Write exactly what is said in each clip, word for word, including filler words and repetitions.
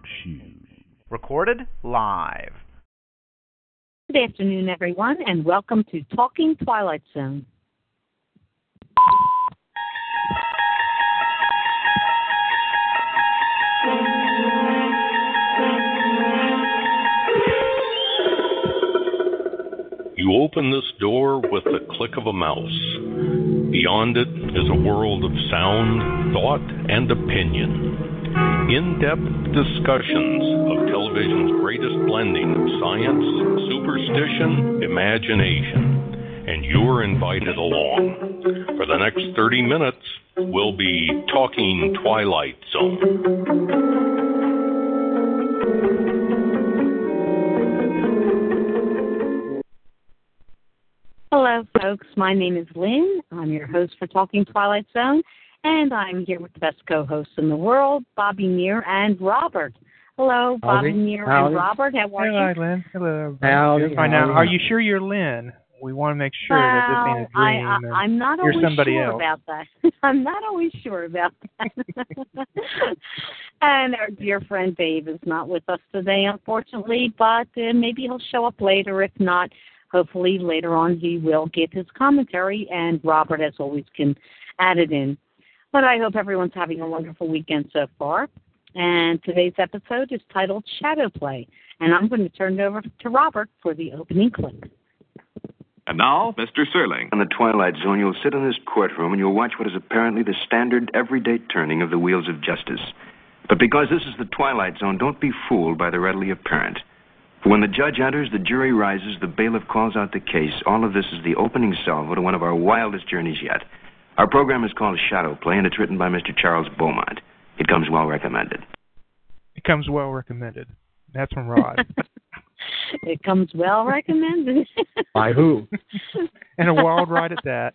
Shoes. Recorded live. Good afternoon, everyone, and welcome to Talking Twilight Zone. You open this door with the click of a mouse. Beyond it is a world of sound, thought, and opinion. In-depth discussions of television's greatest blending of science, superstition, imagination. And you're invited along. For the next thirty minutes, we'll be Talking Twilight Zone. Hello, folks. My name is Lynn. I'm your host for Talking Twilight Zone, and I'm here with the best co-hosts in the world, Bobby Neer and Robert. Hello, Bobby Neer and Robert. How are Hello, you? Hi, Lynn. Hello. Howdy, Fine now. howdy. Are you sure you're Lynn? We want to make sure well, that this ain't a dream. I, and I, I'm not you're always somebody sure else. about that. I'm not always sure about that. And our dear friend Dave is not with us today, unfortunately, but uh, maybe he'll show up later. If not, hopefully later on he will give his commentary, and Robert, as always, can add it in. But I hope everyone's having a wonderful weekend so far. And today's episode is titled Shadow Play, and I'm going to turn it over to Robert for the opening clip. And now, Mister Serling. On the Twilight Zone, you'll sit in this courtroom and you'll watch what is apparently the standard everyday turning of the wheels of justice. But because this is the Twilight Zone, don't be fooled by the readily apparent. For when the judge enters, the jury rises, the bailiff calls out the case. All of this is the opening salvo to one of our wildest journeys yet. Our program is called Shadow Play, and it's written by Mister Charles Beaumont. It comes well recommended. It comes well recommended. That's from Rod. It comes well recommended. By who? And a wild ride at that.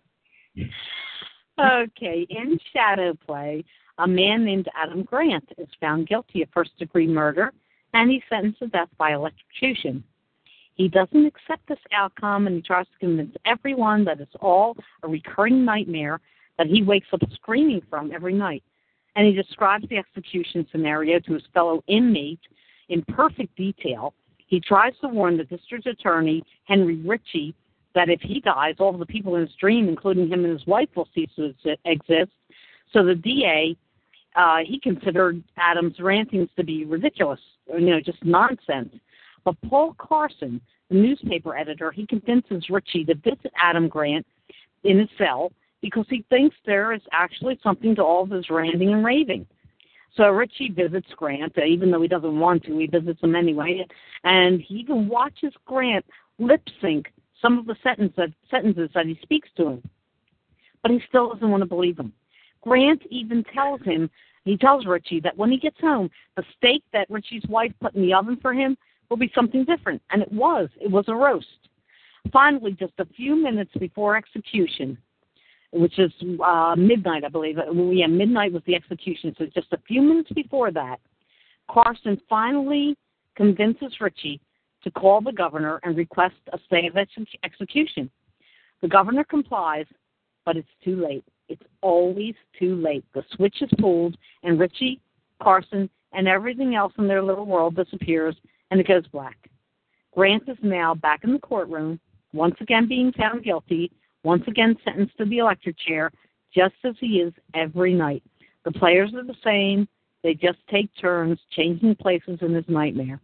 Okay, in Shadow Play, a man named Adam Grant is found guilty of first-degree murder, and he's sentenced to death by electrocution. He doesn't accept this outcome, and he tries to convince everyone that it's all a recurring nightmare that he wakes up screaming from every night. And he describes the execution scenario to his fellow inmate in perfect detail. He tries to warn the district attorney, Henry Ritchie, that if he dies, all of the people in his dream, including him and his wife, will cease to exist. So the D A, uh, he considered Adam's rantings to be ridiculous, you know, just nonsense. But Paul Carson, the newspaper editor, he convinces Ritchie to visit Adam Grant in his cell because he thinks there is actually something to all of his ranting and raving. So Ritchie visits Grant, uh, even though he doesn't want to. He visits him anyway. And he even watches Grant lip-sync some of the sentence that, sentences that he speaks to him. But he still doesn't want to believe him. Grant even tells him, he tells Ritchie that when he gets home, the steak that Ritchie's wife put in the oven for him will be something different. And it was. It was a roast. Finally, just a few minutes before execution, which is uh, midnight, I believe. Yeah, midnight was the execution, so just a few minutes before that, Carson finally convinces Ritchie to call the governor and request a stay of ex- execution. The governor complies, but it's too late. It's always too late. The switch is pulled, and Ritchie, Carson, and everything else in their little world disappears, and it goes black. Grant is now back in the courtroom, once again being found guilty, once again sentenced to the electric chair, just as he is every night. The players are the same. They just take turns changing places in his nightmare.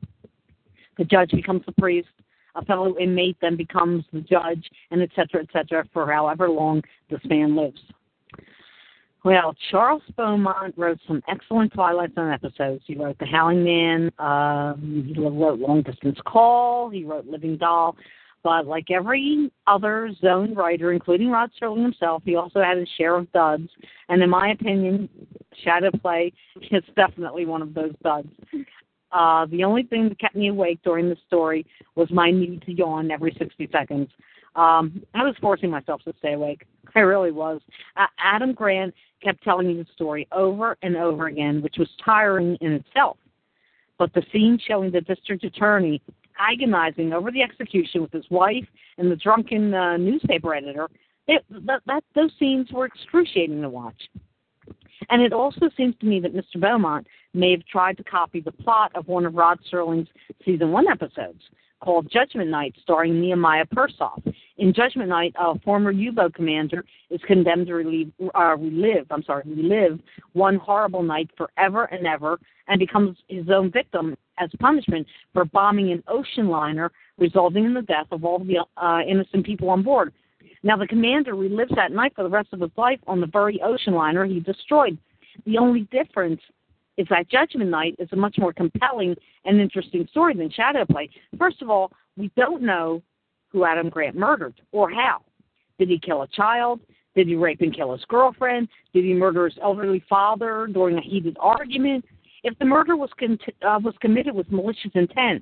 The judge becomes the priest. A fellow inmate then becomes the judge, and et cetera, et cetera, for however long this man lives. Well, Charles Beaumont wrote some excellent Twilight Zone episodes. He wrote The Howling Man. Um, he wrote Long Distance Call. He wrote Living Doll. But like every other Zone writer, including Rod Serling himself, he also had his share of duds. And in my opinion, Shadow Play is definitely one of those duds. Uh, the only thing that kept me awake during the story was my need to yawn every sixty seconds. Um, I was forcing myself to stay awake. I really was. Uh, Adam Grant kept telling me the story over and over again, which was tiring in itself. But the scene showing the district attorney agonizing over the execution with his wife and the drunken uh, newspaper editor, it, that, that, those scenes were excruciating to watch. And it also seems to me that Mister Beaumont may have tried to copy the plot of one of Rod Serling's season one episodes called Judgment Night, starring Nehemiah Persoff. In Judgment Night, a former U-boat commander is condemned to relieve, uh, relive, I'm sorry, relive one horrible night forever and ever, and becomes his own victim as punishment for bombing an ocean liner, resulting in the death of all the uh, innocent people on board. Now, the commander relives that night for the rest of his life on the very ocean liner he destroyed. The only difference is that Judgment Night is a much more compelling and interesting story than Shadowplay. First of all, we don't know who Adam Grant murdered or how. Did he kill a child? Did he rape and kill his girlfriend? Did he murder his elderly father during a heated argument? If the murder was con- uh, was committed with malicious intent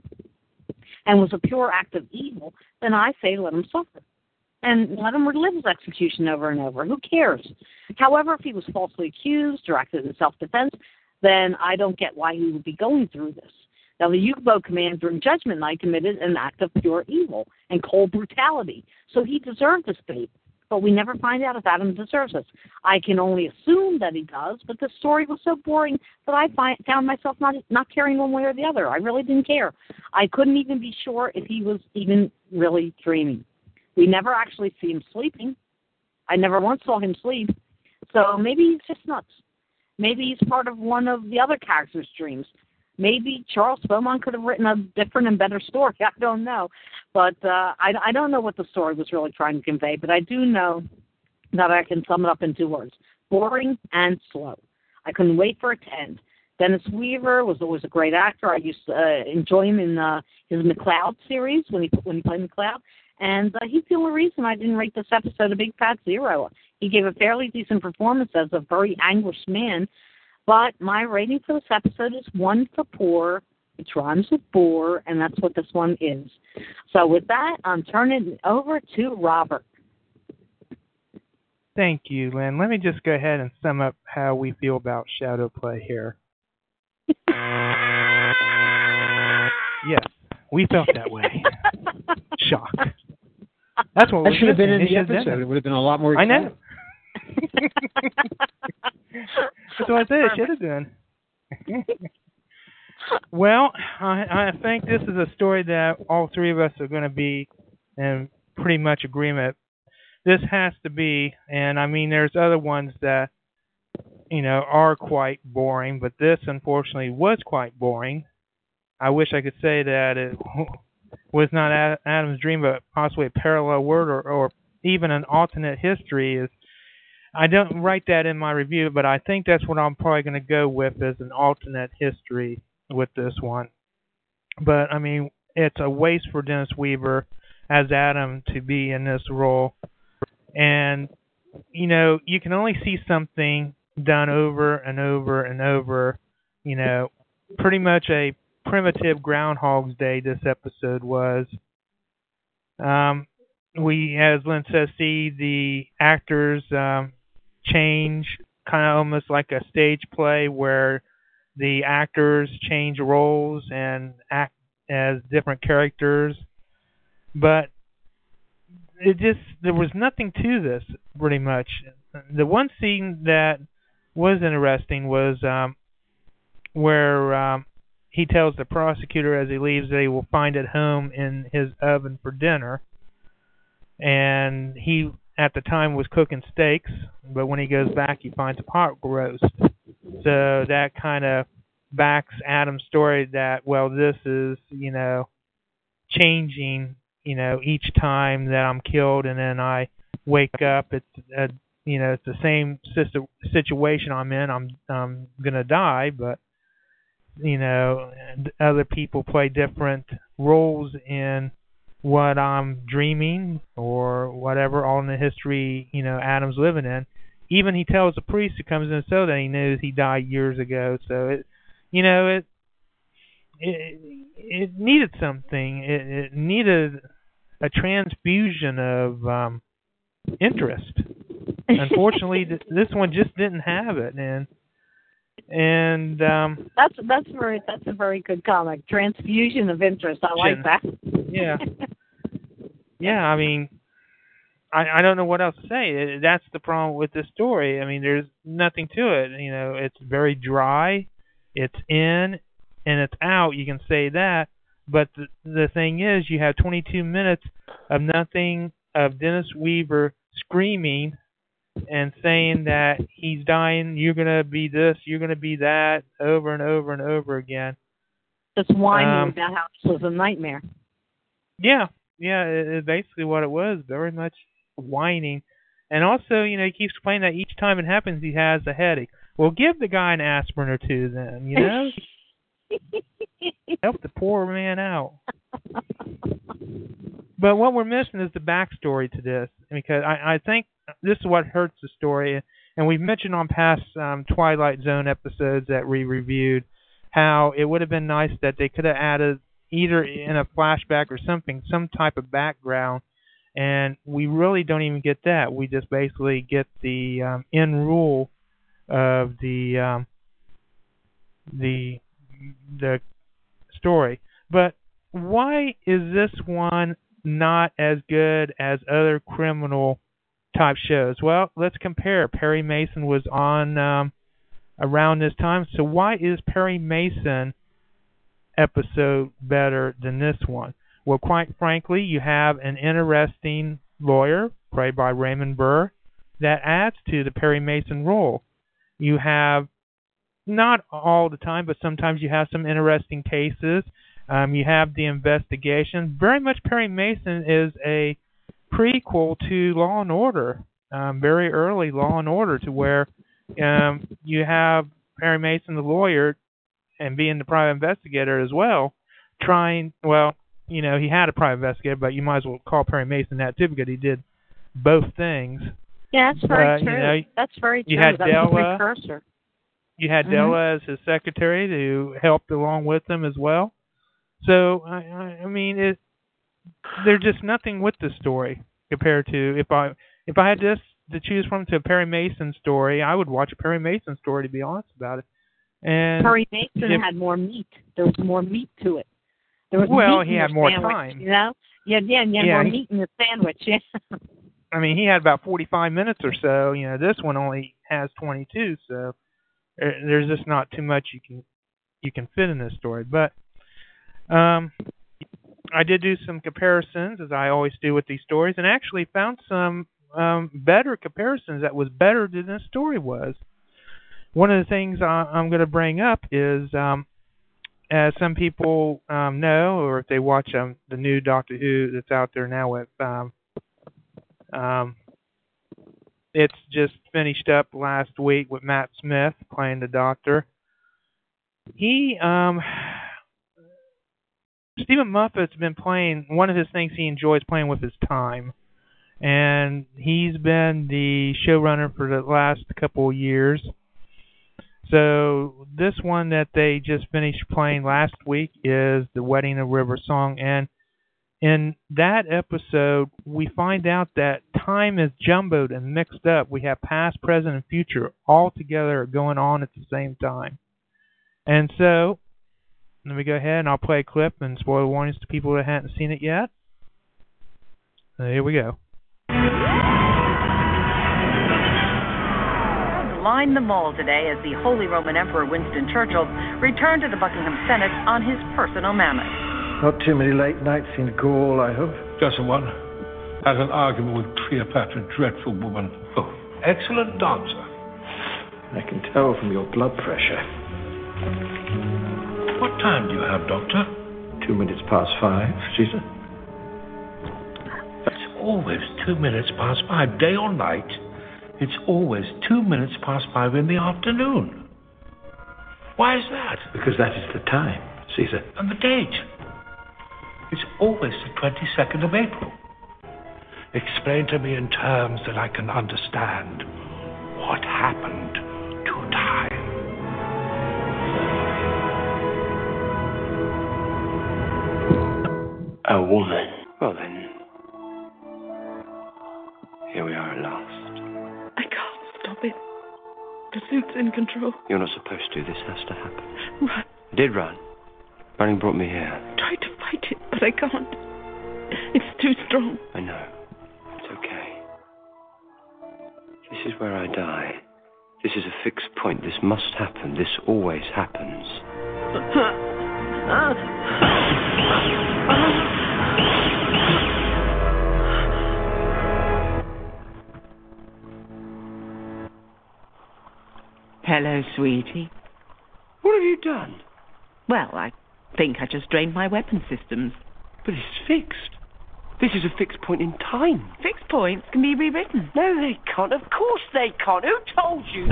and was a pure act of evil, then I say let him suffer. And let him relive his execution over and over. Who cares? However, if he was falsely accused or acted in self-defense, then I don't get why he would be going through this. Now, the U-boat commander in Judgment Night committed an act of pure evil and cold brutality, so he deserved this fate. But we never find out if Adam deserves this. I can only assume that he does, but the story was so boring that I find, found myself not not caring one way or the other. I really didn't care. I couldn't even be sure if he was even really dreaming. We never actually see him sleeping. I never once saw him sleep. So maybe he's just nuts. Maybe he's part of one of the other characters' dreams. Maybe Charles Beaumont could have written a different and better story. I don't know. But uh, I, I don't know what the story was really trying to convey. But I do know that I can sum it up in two words: boring and slow. I couldn't wait for it to end. Dennis Weaver was always a great actor. I used to uh, enjoy him in uh, his McCloud series when he when he played McCloud. And uh, he's the only reason I didn't rate this episode a big fat zero. He gave a fairly decent performance as a very anguished man. But my rating for this episode is one for poor, which rhymes with bore, and that's what this one is. So with that, I'm turning it over to Robert. Thank you, Lynn. Let me just go ahead and sum up how we feel about Shadowplay here. Yes, we felt that way. Shock. That's what that should have been in it the episode. It would have been a lot more exciting. I know. That's what I said. It should have been. Well, I, I think this is a story that all three of us are going to be in pretty much agreement. This has to be, and I mean, there's other ones that, you know, are quite boring, but this, unfortunately, was quite boring. I wish I could say that it was not Adam's dream, but possibly a parallel world or, or even an alternate history. Is I don't write that in my review, but I think that's what I'm probably going to go with as an alternate history with this one. But, I mean, it's a waste for Dennis Weaver as Adam to be in this role. And, you know, you can only see something done over and over and over, you know, pretty much a primitive Groundhog's Day this episode was. Um, we, as Lynn says, see the actors um, change, kind of almost like a stage play where the actors change roles and act as different characters. But it just, there was nothing to this, pretty much. The one scene that was interesting was um, where um, he tells the prosecutor as he leaves that he will find it home in his oven for dinner. And he, at the time, was cooking steaks, but when he goes back, he finds a pot roast. So that kind of backs Adam's story that, well, this is, you know, changing, you know, each time that I'm killed and then I wake up. It's, a, you know, it's the same situation I'm in. I'm, I'm going to die, but, you know, other people play different roles in what I'm dreaming or whatever, all in the history, you know, Adam's living in. Even he tells the priest who comes in so that he knows he died years ago. So, it, you know, it it, it needed something. It, it needed a transfusion of um, interest. Unfortunately, th- this one just didn't have it, and and um, that's that's very that's a very good comic. Transfusion of interest. I like that. Yeah, yeah. I mean, I I don't know what else to say. That's the problem with this story. I mean, there's nothing to it. You know, it's very dry. It's in and it's out. You can say that. But the, the thing is, you have twenty-two minutes of nothing, of Dennis Weaver screaming and saying that he's dying, you're going to be this, you're going to be that, over and over and over again. Just whining Um, about how this was a nightmare. Yeah, yeah, it, it basically what it was, very much whining. And also, you know, he keeps complaining that each time it happens, he has a headache. Well, give the guy an aspirin or two then, you know? Help the poor man out. But what we're missing is the backstory to this, because I, I think this is what hurts the story. And we've mentioned on past um, Twilight Zone episodes that we reviewed how it would have been nice that they could have added either in a flashback or something, some type of background. And we really don't even get that. We just basically get the um, end rule of the um, the the story. But why is this one not as good as other criminal type shows? Well, let's compare. Perry Mason was on um, around this time, so why is Perry Mason episode better than this one? Well, quite frankly, you have an interesting lawyer played by Raymond Burr that adds to the Perry Mason role. You have, not all the time, but sometimes you have some interesting cases. Um, you have the investigation. Very much Perry Mason is a prequel to Law and Order, um, very early Law and Order, to where um, you have Perry Mason, the lawyer, and being the private investigator as well, trying, well, you know, he had a private investigator, but you might as well call Perry Mason that too, because he did both things. Yeah, that's very uh, true. You know, that's very true. You had that Della, was a precursor. You had mm-hmm. Della as his secretary who helped along with him as well. So, I, I, I mean, it, there's just nothing with the story compared to, if I if I had this to choose from to a Perry Mason story, I would watch a Perry Mason story, to be honest about it. And Perry Mason if, had more meat. There was more meat to it. There was well, meat he in had your more sandwich, time. You know? Yeah, yeah, and you had yeah, more he, meat in the sandwich, yeah. I mean, he had about forty-five minutes or so. You know, this one only has twenty-two, so there's just not too much you can you can fit in this story. But um, I did do some comparisons, as I always do with these stories, and actually found some um, better comparisons that was better than this story was. One of the things I, I'm going to bring up is, um, as some people um, know, or if they watch um, the new Doctor Who that's out there now with um, Um, it's just finished up last week with Matt Smith playing the Doctor. He, um, Stephen Moffat's been playing, one of his things he enjoys playing with his time. And he's been the showrunner for the last couple of years. So this one that they just finished playing last week is The Wedding of River Song. And in that episode, we find out that time is jumbled and mixed up. We have past, present, and future all together going on at the same time. And so, let me go ahead and I'll play a clip and spoiler warnings to people that haven't seen it yet. So here we go. Lined the mall today as the Holy Roman Emperor Winston Churchill returned to the Buckingham Senate on his personal mammoth. Not too many late nights in Gaul, I hope. Just one. Had an argument with Cleopatra, dreadful woman. Oh, excellent dancer. I can tell from your blood pressure. What time do you have, Doctor? Two minutes past five, Caesar. It's always two minutes past five, day or night. It's always two minutes past five in the afternoon. Why is that? Because that is the time, Caesar. And the date? It's always the twenty-second of April. Explain to me in terms that I can understand what happened to time. A woman. Well then, here we are at last. I can't stop it. Pursuit's in control. You're not supposed to. This has to happen. Run. I did run. Running brought me here. Try to fight it, but I can't. It's too strong. I know. It's okay. This is where I die. This is a fixed point. This must happen. This always happens. Hello, sweetie. What have you done? Well, I think I just drained my weapon systems. But it's fixed. This is a fixed point in time. Fixed points can be rewritten. No, they can't. Of course they can't. Who told you?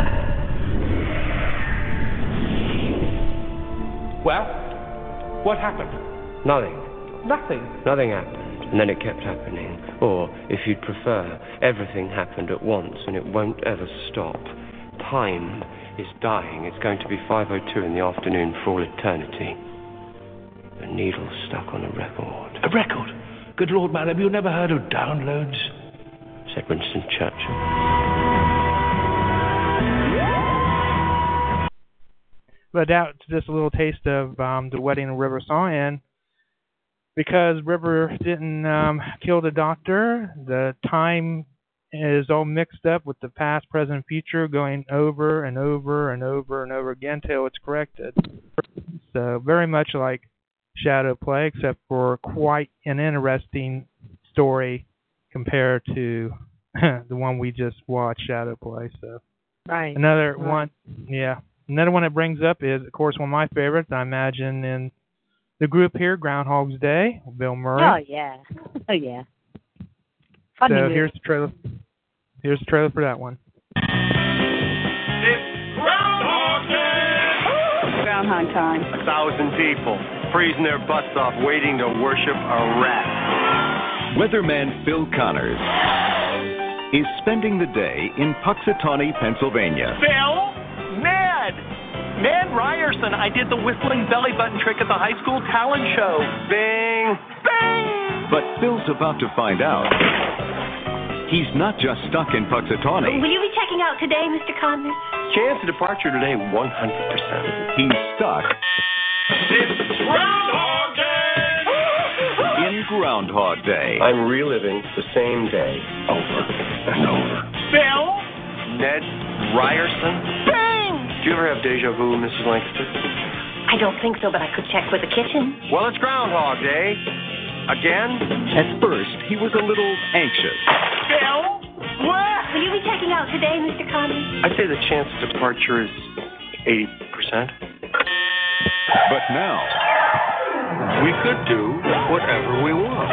Well, what happened? Nothing. Nothing. Nothing happened. And then it kept happening. Or, if you'd prefer, everything happened at once and it won't ever stop. Time is dying. It's going to be five oh two in the afternoon for all eternity. A needle stuck on a record. A record? Good Lord, man, have you never heard of downloads? Said Winston Churchill. But that's just a little taste of um, the wedding River saw. And because River didn't um, kill the doctor, the time is all mixed up with the past, present, future, going over and over and over and over again till it's corrected. So very much like Shadow Play, except for quite an interesting story compared to the one we just watched, Shadow Play. So right. Another right. one, yeah. Another one it brings up is, of course, one of my favorites. I imagine in the group here, Groundhog's Day, Bill Murray. Oh yeah, oh yeah. Funny so movie. here's the trailer. Here's the trailer for that one. It's Groundhog Day! Groundhog time. A thousand people freezing their butts off waiting to worship a rat. Weatherman Phil Connors is spending the day in Puxatawney, Pennsylvania. Phil? Ned! Ned Ryerson. I did the whistling belly button trick at the high school talent show. Bing! Bing! But Phil's about to find out he's not just stuck in Puxatawney. Will you be checking out today, Mister Connors? Chance of departure today, one hundred percent. He's stuck It's Groundhog Day! in Groundhog Day. I'm reliving the same day over and over. Phil? Ned Ryerson? Bing! Do you ever have deja vu, Missus Lancaster? I don't think so, but I could check with the kitchen. Well, it's Groundhog Day. Again? At first, he was a little anxious. Phil? What? Will you be checking out today, Mister Connors? I'd say the chance of departure is eighty percent. But now, we could do whatever we want.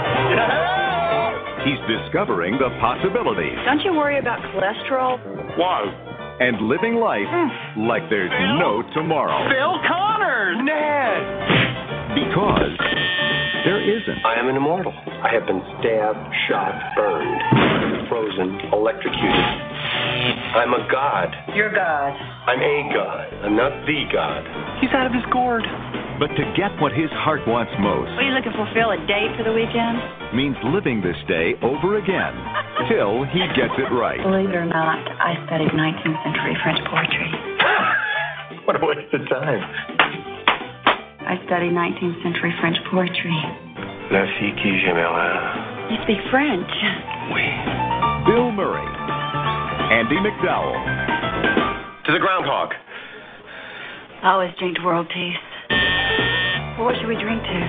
He's discovering the possibilities. Don't you worry about cholesterol? Why? And living life mm. like there's Phil? no tomorrow. Phil Connors! Ned! Because there isn't. I am an immortal. I have been stabbed, shot, burned, frozen, electrocuted. I'm a god. You're God. I'm a god. I'm not the god. He's out of his gourd. But to get what his heart wants most Are you looking for Phil a date for the weekend? means living this day over again till he gets it right. Believe it or not, I studied nineteenth century French poetry. What a waste of time. I studied nineteenth century French poetry. La fille qui j'aimera. You speak French? Oui. Bill Murray, Andy McDowell. To the groundhog. I always drink to world peace. Well, what should we drink to?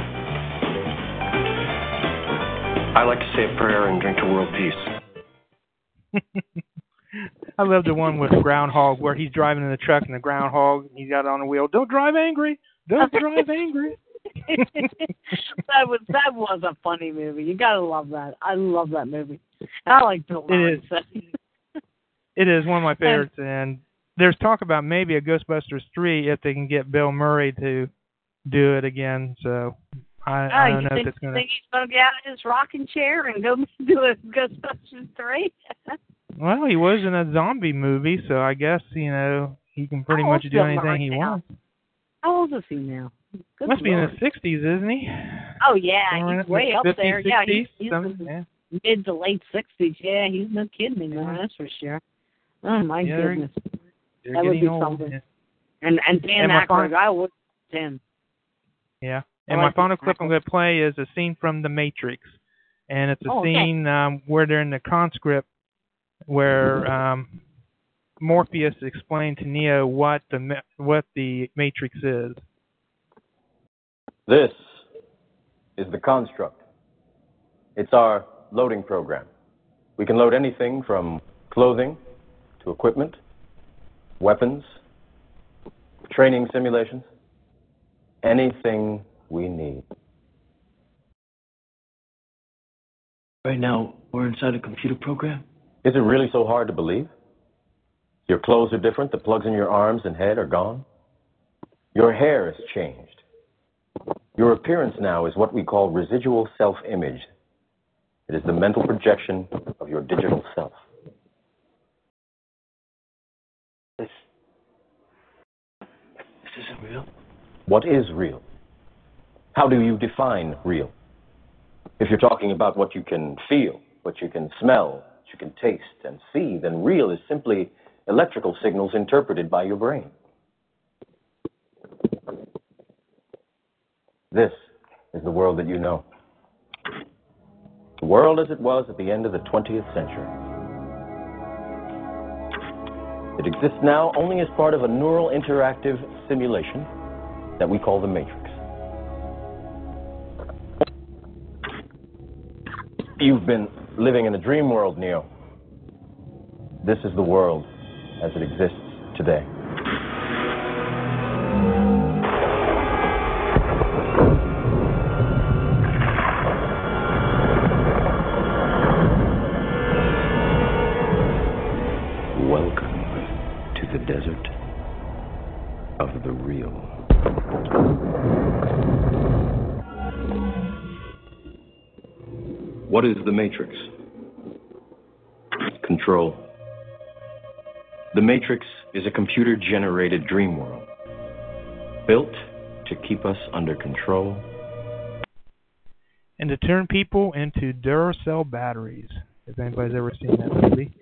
I like to say a prayer and drink to world peace. I love the one with the groundhog where he's driving in the truck and the groundhog, he's got it on the wheel. Don't drive angry. Don't drive angry. that was that was a funny movie. You gotta love that. I love that movie. I like Bill Murray. It is. It is one of my favorites, and there's talk about maybe a Ghostbusters three if they can get Bill Murray to do it again. So I, oh, I don't you know think, if it's going to. Think he's going to get out of his rocking chair and go do a Ghostbusters three? Well, he was in a zombie movie, so I guess you know he can pretty much do anything he wants. How old is he now? Good Must Lord. be in his sixties, isn't he? Oh yeah, he's way up fifties, there. Yeah, he's, he's in yeah. the mid to late sixties. Yeah, he's no kid anymore. That's for sure. Oh my yeah, goodness, they're that would be old. something. Yeah. And and Dan and Aykroyd, final, I would him. Yeah, and I my like final Dan clip I'm going to play is a scene from The Matrix, and it's a oh, okay. scene um, where they're in the conscript, where um, Morpheus explain to Neo what the what the Matrix is. This is the construct. It's our loading program. We can load anything from clothing to equipment, weapons, training simulations, anything we need. Right now, we're inside a computer program? Is it really so hard to believe? Your clothes are different, the plugs in your arms and head are gone. Your hair has changed. Your appearance now is what we call residual self-image. It is the mental projection of your digital self. This, this isn't real. What is real? How do you define real? If you're talking about what you can feel, what you can smell, what you can taste and see, then real is simply electrical signals interpreted by your brain. This is the world that you know. The world as it was at the end of the twentieth century. It exists now only as part of a neural interactive simulation that we call the Matrix. You've been living in a dream world, Neo. This is the world as it exists today. Welcome to the desert of the real. What is the Matrix? Control. The Matrix is a computer-generated dream world, built to keep us under control and to turn people into Duracell batteries. If anybody's ever seen that movie.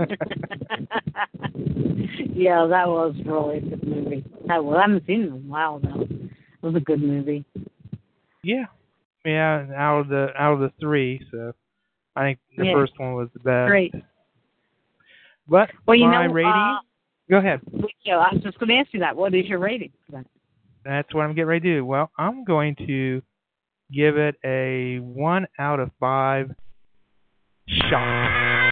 Yeah, that was really a good movie. I, well, I haven't seen it in a while, though. It was a good movie. Yeah. Yeah, out of the out of the three, so I think the yeah. first one was the best. Great. But well, you my know, rating... Uh, go ahead. Yeah, I was just going to ask you that. What is your rating for that? That's what I'm getting ready to do. Well, I'm going to give it a one out of five shock.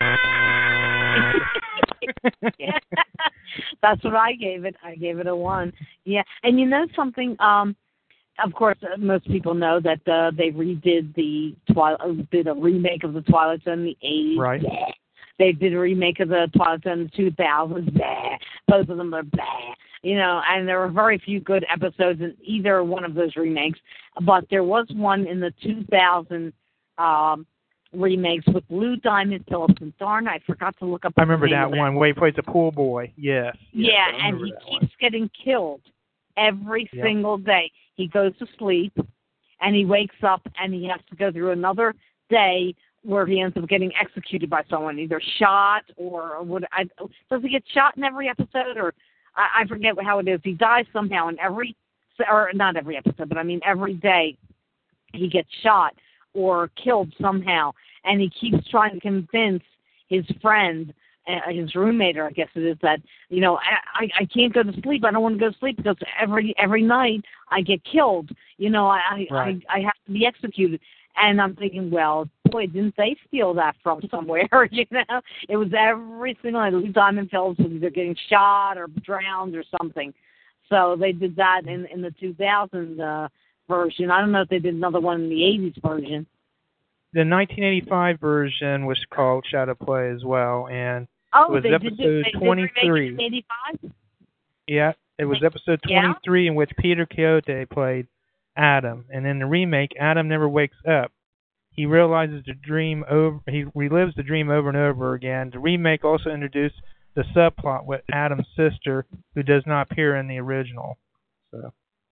Yeah. That's what I gave it. I gave it a one. Yeah, and you know something? Um, of course, uh, most people know that uh, they redid the Twilight, uh, did a remake of the Twilight Zone in the eighties. Right. Yeah. They did a remake of the Twilight Zone in the two thousands. Blah. Both of them are blah. You know, and there were very few good episodes in either one of those remakes. But there was one in the two thousand um, remakes with Lou Diamond Phillips. And darn, I forgot to look up. I remember the name that of that. one where he plays a pool boy. Yes. yes yeah, and he keeps one. getting killed every yep. single day. He goes to sleep, and he wakes up, and he has to go through another day where he ends up getting executed by someone, either shot or what? I, does he get shot in every episode, or I, I forget how it is. He dies somehow in every, or not every episode, but I mean every day he gets shot or killed somehow, and he keeps trying to convince his friend, uh, his roommate, or I guess it is, that you know I, I can't go to sleep. I don't want to go to sleep because every every night I get killed. You know I right. I, I have to be executed. And I'm thinking, well, boy, didn't they steal that from somewhere? You know, it was every single night. Lou Diamond Phillips was either getting shot or drowned or something. So they did that in in the two thousand uh, version. I don't know if they did another one in the eighties version. The nineteen eighty-five version was called Shadow Play as well, and oh, it was they episode did, they twenty-three. Did remake it in eighty-five? Yeah, it was episode twenty-three yeah? in which Peter Coyote played Adam, and in the remake, Adam never wakes up. He realizes the dream over. He relives the dream over and over again. The remake also introduced the subplot with Adam's sister, who does not appear in the original. So.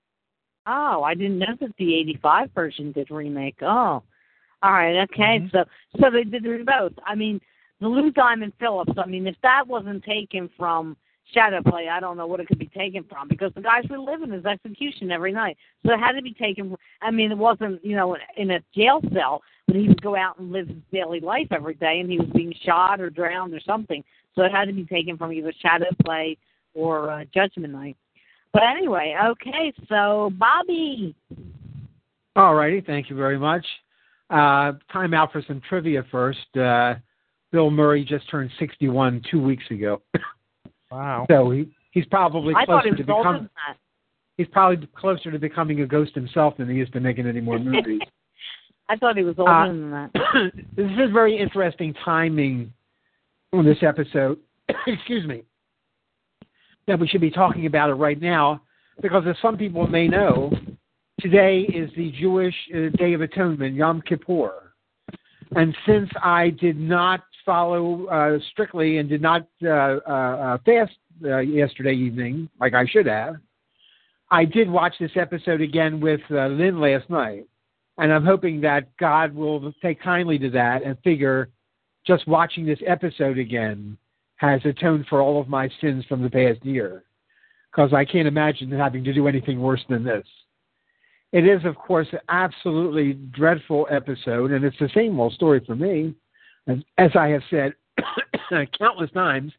Oh, I didn't know that the eighty-five version did remake. Oh, all right, okay. Mm-hmm. So, so they did both. I mean, the Lou Diamond Phillips. I mean, if that wasn't taken from shadow play, I don't know what it could be taken from, because the guys were living his execution every night. So it had to be taken. I mean, it wasn't, you know, in a jail cell, but he would go out and live his daily life every day, and he was being shot or drowned or something. So it had to be taken from either shadow play or uh, judgment night. But anyway, okay, so Bobby. All righty, thank you very much. Uh, time out for some trivia first. Uh, Bill Murray just turned sixty-one two weeks ago. Wow. So he, he's probably I thought he closer was to older becoming. than that. He's probably closer to becoming a ghost himself than he is to making any more movies. I thought he was older Uh, than that. This is very interesting timing on this episode. Excuse me. That we should be talking about it right now, because as some people may know, today is the Jewish uh, Day of Atonement, Yom Kippur. And since I did not follow uh, strictly and did not uh, uh, uh, fast uh, yesterday evening, like I should have, I did watch this episode again with uh, Lynn last night. And I'm hoping that God will take kindly to that and figure just watching this episode again has atoned for all of my sins from the past year, because I can't imagine having to do anything worse than this. It is, of course, an absolutely dreadful episode, and it's the same old story for me. As, as I have said countless times,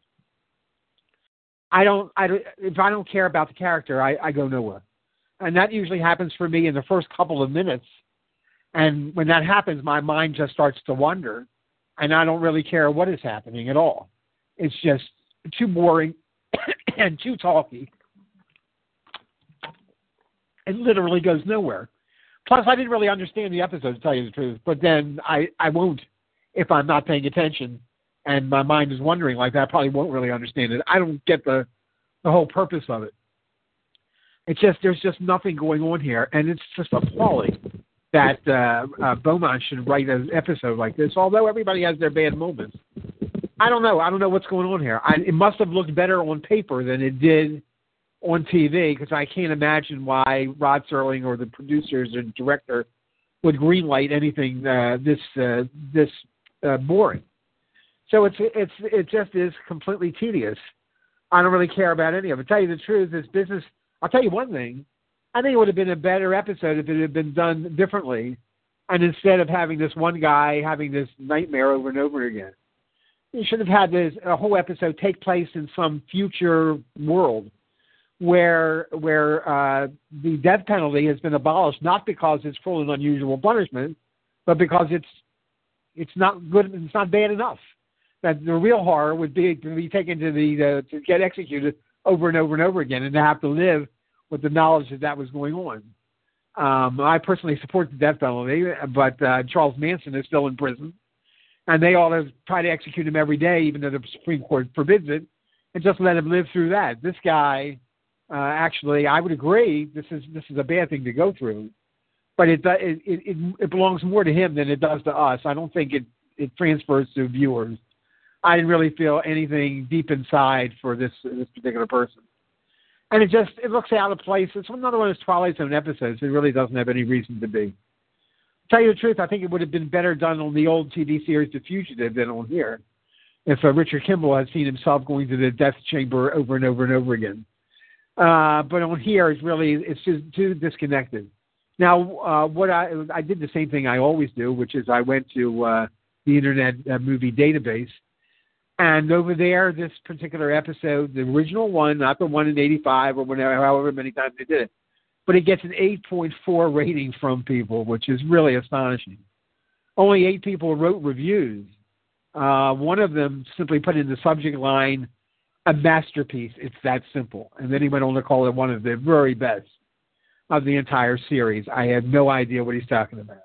I don't, I don't, if I don't care about the character, I, I go nowhere. And that usually happens for me in the first couple of minutes. And when that happens, my mind just starts to wander, and I don't really care what is happening at all. It's just too boring and too talky. It literally goes nowhere. Plus, I didn't really understand the episode, to tell you the truth. But then I, I won't if I'm not paying attention and my mind is wandering like that. I probably won't really understand it. I don't get the the whole purpose of it. It's just, there's just nothing going on here. And it's just appalling that uh, uh, Beaumont should write an episode like this, although everybody has their bad moments. I don't know. I don't know what's going on here. I, it must have looked better on paper than it did on T V, because I can't imagine why Rod Serling or the producers or director would greenlight anything uh, this uh, this uh, boring. So it's it's it just is completely tedious. I don't really care about any of it. To tell you the truth, this business. I'll tell you one thing. I think it would have been a better episode if it had been done differently, and instead of having this one guy having this nightmare over and over again. You should have had this a whole episode take place in some future world where where uh, the death penalty has been abolished, not because it's cruel and unusual punishment, but because it's it's not good, it's not bad enough. That the real horror would be to be taken to the uh, to get executed over and over and over again, and to have to live with the knowledge that that was going on. Um, I personally support the death penalty, but uh, Charles Manson is still in prison. And they ought to try to execute him every day, even though the Supreme Court forbids it, and just let him live through that. This guy, uh, actually, I would agree, this is this is a bad thing to go through, but it it it, it belongs more to him than it does to us. I don't think it, it transfers to viewers. I didn't really feel anything deep inside for this this particular person, and it just it looks out of place. It's another one of those Twilight Zone episodes. It really doesn't have any reason to be. Tell you the truth, I think it would have been better done on the old T V series The Fugitive than on here, if uh, Richard Kimball had seen himself going to the death chamber over and over and over again. Uh, but on here, it's really it's just too disconnected. Now, uh, what I I did the same thing I always do, which is I went to uh, the Internet uh, Movie Database, and over there, this particular episode, the original one, not the one in eighty-five or whatever, however many times they did it, but it gets an eight point four rating from people, which is really astonishing. Only eight people wrote reviews. Uh, one of them simply put in the subject line, a masterpiece. It's that simple. And then he went on to call it one of the very best of the entire series. I have no idea what he's talking about.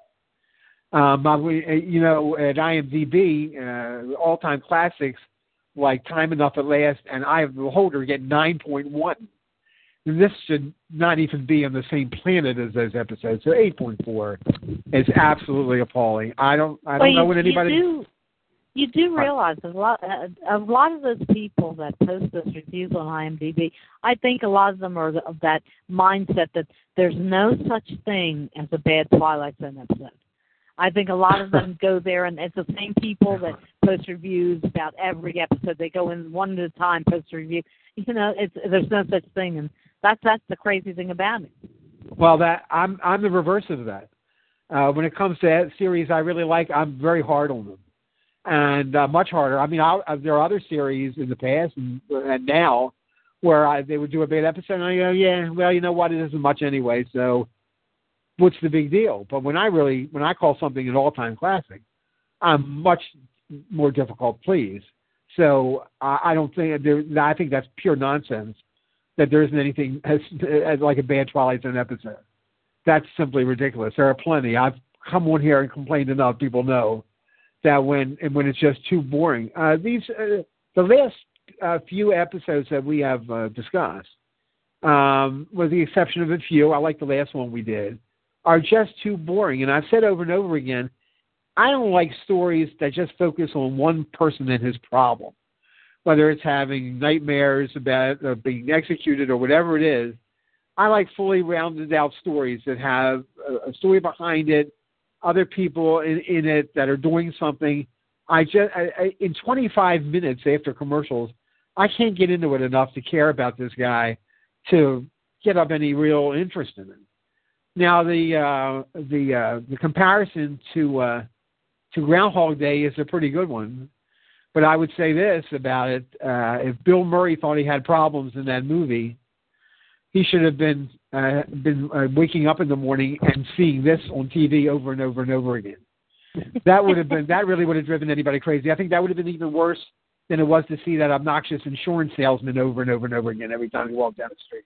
Um, you know, at I M D B, uh, all-time classics like Time Enough at Last and Eye of the Beholder get nine point one. This should not even be on the same planet as those episodes. So eight point four is absolutely appalling. I don't, I don't well, know you, what anybody. You do, you do realize a lot, a lot of those people that post those reviews on I M D B, I think a lot of them are of that mindset that there's no such thing as a bad Twilight Zone episode. I think a lot of them go there, and it's the same people that post reviews about every episode. They go in one at a time, post review. You know, it's there's no such thing, and that's that's the crazy thing about it. Well, that I'm I'm the reverse of that. Uh, when it comes to series I really like, I'm very hard on them, and uh, much harder. I mean, I, there are other series in the past and, and now where I, they would do a bad episode, and I go, yeah, well, you know what, it isn't much anyway, so what's the big deal? But when I really, when I call something an all-time classic, I'm much more difficult to please. So I, I don't think, there, I think that's pure nonsense that there isn't anything as, as like a bad Twilight Zone episode. That's simply ridiculous. There are plenty. I've come on here and complained enough. People know that when and when it's just too boring. Uh, these uh, the last uh, few episodes that we have uh, discussed, um, with the exception of a few, I like the last one we did, are just too boring. And I've said over and over again, I don't like stories that just focus on one person and his problem, whether it's having nightmares about uh, being executed or whatever it is. I like fully rounded out stories that have a, a story behind it, other people in, in it that are doing something. I just I, I, in twenty-five minutes after commercials, I can't get into it enough to care about this guy to get up any real interest in it. Now the uh, the uh, the comparison to uh, to Groundhog Day is a pretty good one, but I would say this about it: uh, if Bill Murray thought he had problems in that movie, he should have been uh, been uh, waking up in the morning and seeing this on T V over and over and over again. That would have been that really would have driven anybody crazy. I think that would have been even worse than it was to see that obnoxious insurance salesman over and over and over again every time he walked down the street.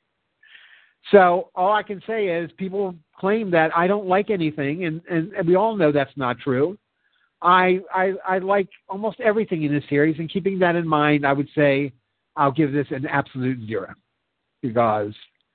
So all I can say is people claim that I don't like anything, and, and, and we all know that's not true. I, I I like almost everything in this series, and keeping that in mind, I would say I'll give this an absolute zero because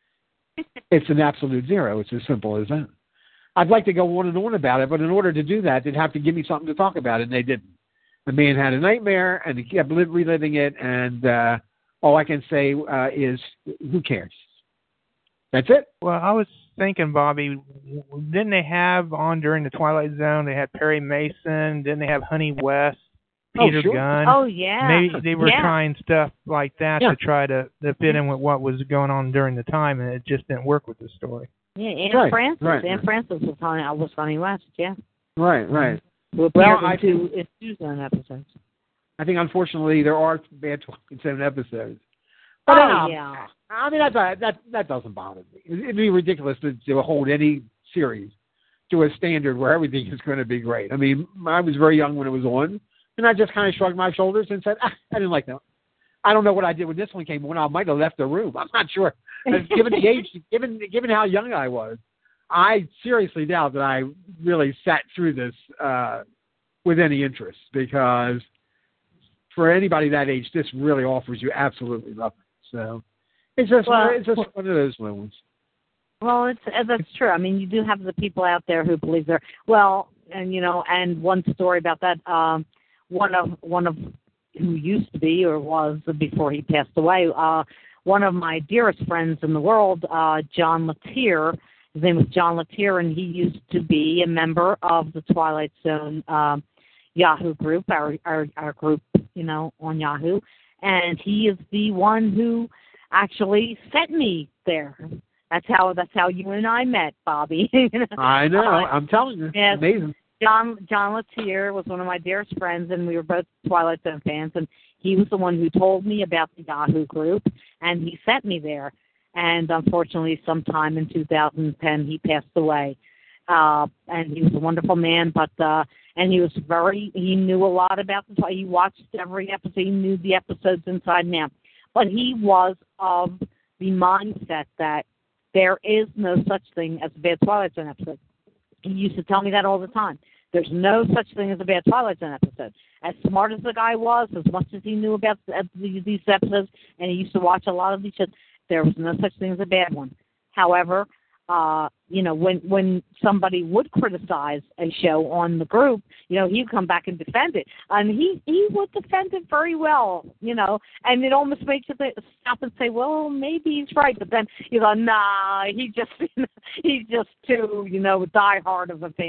it's an absolute zero. It's as simple as that. I'd like to go on and on about it, but in order to do that, they'd have to give me something to talk about, and they didn't. The man had a nightmare, and he kept reliving it, and uh, all I can say uh, is, who cares? That's it. Well, I was thinking, Bobby, didn't they have on during the Twilight Zone, they had Perry Mason, didn't they have Honey West, Peter oh, sure. Gunn? Oh, yeah. Maybe they were yeah. trying stuff like that yeah. to try to, to fit in with what was going on during the time, and it just didn't work with the story. Yeah, Anne right, Francis. Right. Anne Francis was Honey, I was Honey West, yeah. Right, right. Well, well in I two, in two Zone episodes. I think, unfortunately, there are bad Twilight Zone episodes. But, oh, um, yeah. I mean, that, that, that doesn't bother me. It'd be ridiculous to, to hold any series to a standard where everything is going to be great. I mean, I was very young when it was on, and I just kind of shrugged my shoulders and said, ah, I didn't like that. I don't know what I did when this one came on. I might have left the room. I'm not sure. Given the age, given given how young I was, I seriously doubt that I really sat through this uh, with any interest, because for anybody that age, this really offers you absolutely nothing. So it's just well, it's just one of those moments. Well, it's that's true. I mean, you do have the people out there who believe they're well, and you know, and one story about that. Um, one of one of who used to be or was before he passed away. Uh, one of my dearest friends in the world, uh, John Latier. His name was John Latier, and he used to be a member of the Twilight Zone um, Yahoo group, our, our our group, you know, on Yahoo. And he is the one who actually sent me there. That's how that's how you and I met, Bobby. I know. Uh, I'm telling you. Yes, amazing. John John Latier was one of my dearest friends, and we were both Twilight Zone fans. And he was the one who told me about the Yahoo group, and he sent me there. And unfortunately, sometime in two thousand ten, he passed away. Uh, and he was a wonderful man, but uh, and he was very, he knew a lot about the, he watched every episode, he knew the episodes inside and out. But he was of the mindset that there is no such thing as a bad Twilight Zone episode. He used to tell me that all the time. There's no such thing as a bad Twilight Zone episode. As smart as the guy was, as much as he knew about these episodes, and he used to watch a lot of these shows, there was no such thing as a bad one. However, uh, you know, when when somebody would criticize a show on the group, you know, he'd come back and defend it. And he, he would defend it very well, you know, and it almost makes you th- stop and say, well, maybe he's right. But then you go, nah, he just, he's just too, you know, diehard of a fan.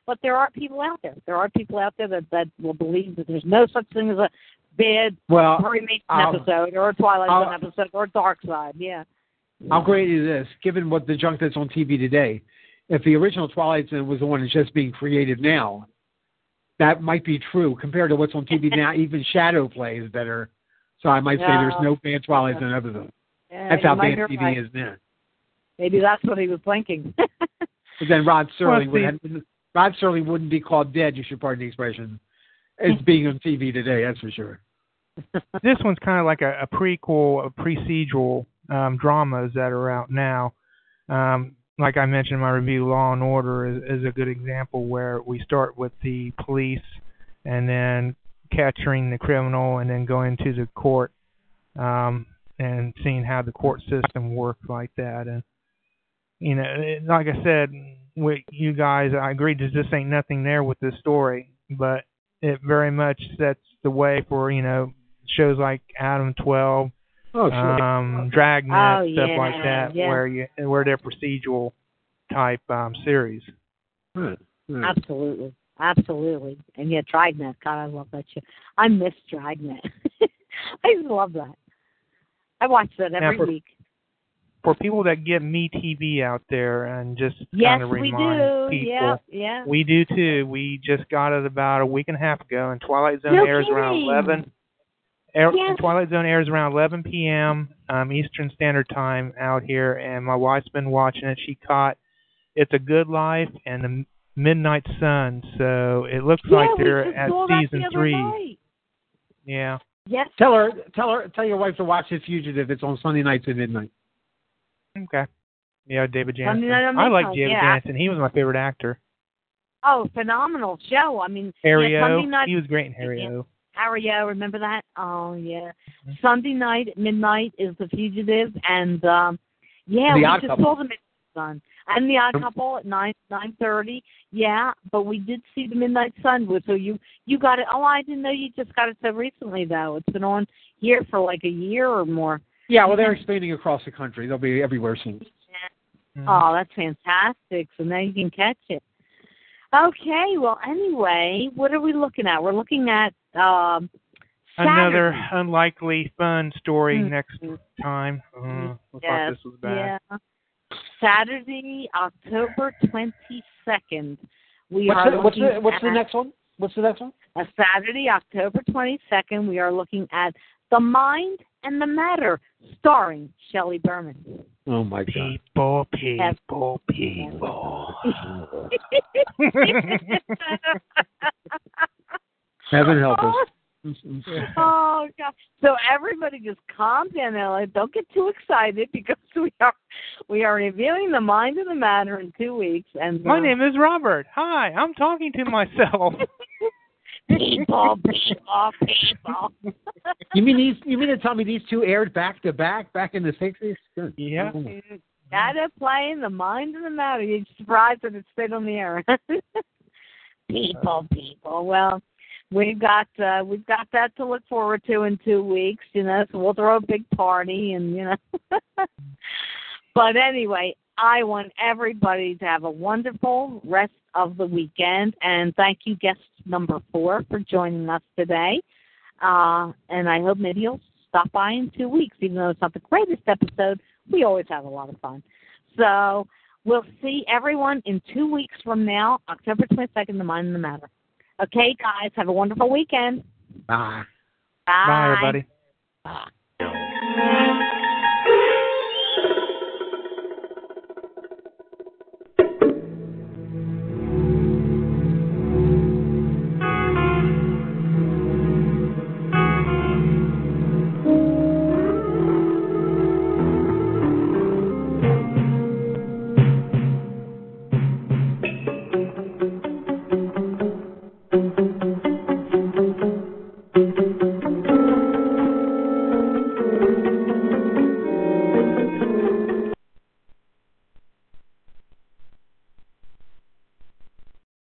but there are people out there. There are people out there that, that will believe that there's no such thing as a bad well, Perry Mason I'll, episode or a Twilight Zone I'll, episode or a Dark Side. Yeah. I'll grade you this. Given what the junk that's on T V today, if the original Twilight Zone was the one that's just being created now, that might be true compared to what's on T V now. Even Shadow Play is better. So I might say no. there's no bad Twilight Zone episode. Yeah, that's how bad T V right. is now. Maybe that's what he was thinking. But then Rod Serling well, would have, Rod Serling wouldn't be called dead, you should pardon the expression, as being on T V today, that's for sure. This one's kind of like a, a prequel, a procedural um, dramas that are out now. Um, like I mentioned in my review, Law and Order is, is a good example where we start with the police and then capturing the criminal and then going to the court um, and seeing how the court system works like that. And you know, it, like I said, with you guys, I agree that this ain't nothing there with this story, but it very much sets the way for, you know, shows like Adam twelve, oh, sure. um, Dragnet, oh, stuff yeah, like that, yeah. where you where they're procedural type um, series. Right, right. Absolutely, absolutely. And yeah, Dragnet. God, I love that show. I miss Dragnet. I used to love that. I watch that every for, week. For people that get Me T V out there and just yes, kind of remind we do. people, yeah, yeah. we do too. We just got it about a week and a half ago, and Twilight Zone no airs kidding. around eleven. Air, yes. Twilight Zone airs around eleven p.m. Um, Eastern Standard Time out here, and my wife's been watching it. She caught It's a Good Life and the Midnight Sun, so it looks yeah, like they're we just at saw that season the other three. night. Yeah. Yes. Tell her, tell her, tell your wife to watch The Fugitive. It's on Sunday nights at midnight. Okay. Yeah, David Jansen. I like David yeah. Jansen. He was my favorite actor. Oh, phenomenal show. I mean, Harry yeah, O. Sunday night, He was great in Harry O. Harry O, remember that? Oh, yeah. Mm-hmm. Sunday night at midnight is The Fugitive, and, um, yeah, the we Odd just Couple. saw The Midnight Sun. And The Odd Couple at nine nine thirty. Yeah, but we did see The Midnight Sun. So you you got it. Oh, I didn't know you just got it so recently, though. It's been on here for like a year or more. Yeah, well, they're expanding across the country. They'll be everywhere soon. Yeah. Mm-hmm. Oh, that's fantastic. So now you can catch it. Okay, well, anyway, what are we looking at? We're looking at um, another unlikely fun story mm-hmm. next time. Uh, looks yes, like this was bad. Yeah. Saturday, October twenty-second. We what's are the, what's the what's at, the next one? What's the next one? A Saturday, October twenty-second. We are looking at The Mind and the Matter, starring Shelley Berman. Oh my God! People, people, people. Heaven help us. Oh God! So everybody, just calm down now. Don't get too excited because we are we are reviewing The Mind and the Matter in two weeks. And my uh, name is Robert. Hi, I'm talking to myself. people, people, people. You mean these? You mean to tell me these two aired back to back back in the sixties? Yeah. Gotta play The Mind and the Matter. You're surprised that it stayed on the air. people, people. Well. We've got uh, we've got that to look forward to in two weeks, you know. So we'll throw a big party, and you know. But anyway, I want everybody to have a wonderful rest of the weekend, and thank you, guest number four, for joining us today. Uh, and I hope maybe you'll stop by in two weeks, even though it's not the greatest episode. We always have a lot of fun. So we'll see everyone in two weeks from now, October twenty-second, The Mind and the Matter. Okay, guys, have a wonderful weekend. Bye. Bye. Bye, everybody. Bye.